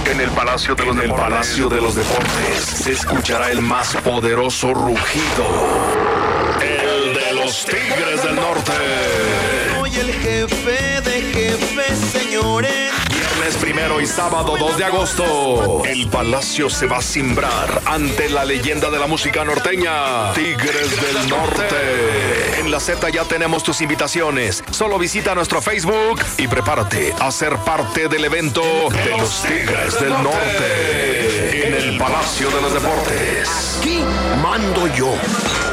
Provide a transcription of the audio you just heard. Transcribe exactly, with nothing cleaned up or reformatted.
En el Palacio de los En el Deportes. Palacio de los Deportes se escuchará el más poderoso rugido. El de los Tigres del Norte. Soy el jefe de jefes, señores. Viernes primero y sábado dos de agosto. El Palacio se va a cimbrar ante la leyenda de la música norteña, Tigres del Norte. En la Z ya tenemos tus invitaciones. Solo visita nuestro Facebook y prepárate a ser parte del evento de los Tigres del Norte en el Palacio de los Deportes. Aquí mando yo.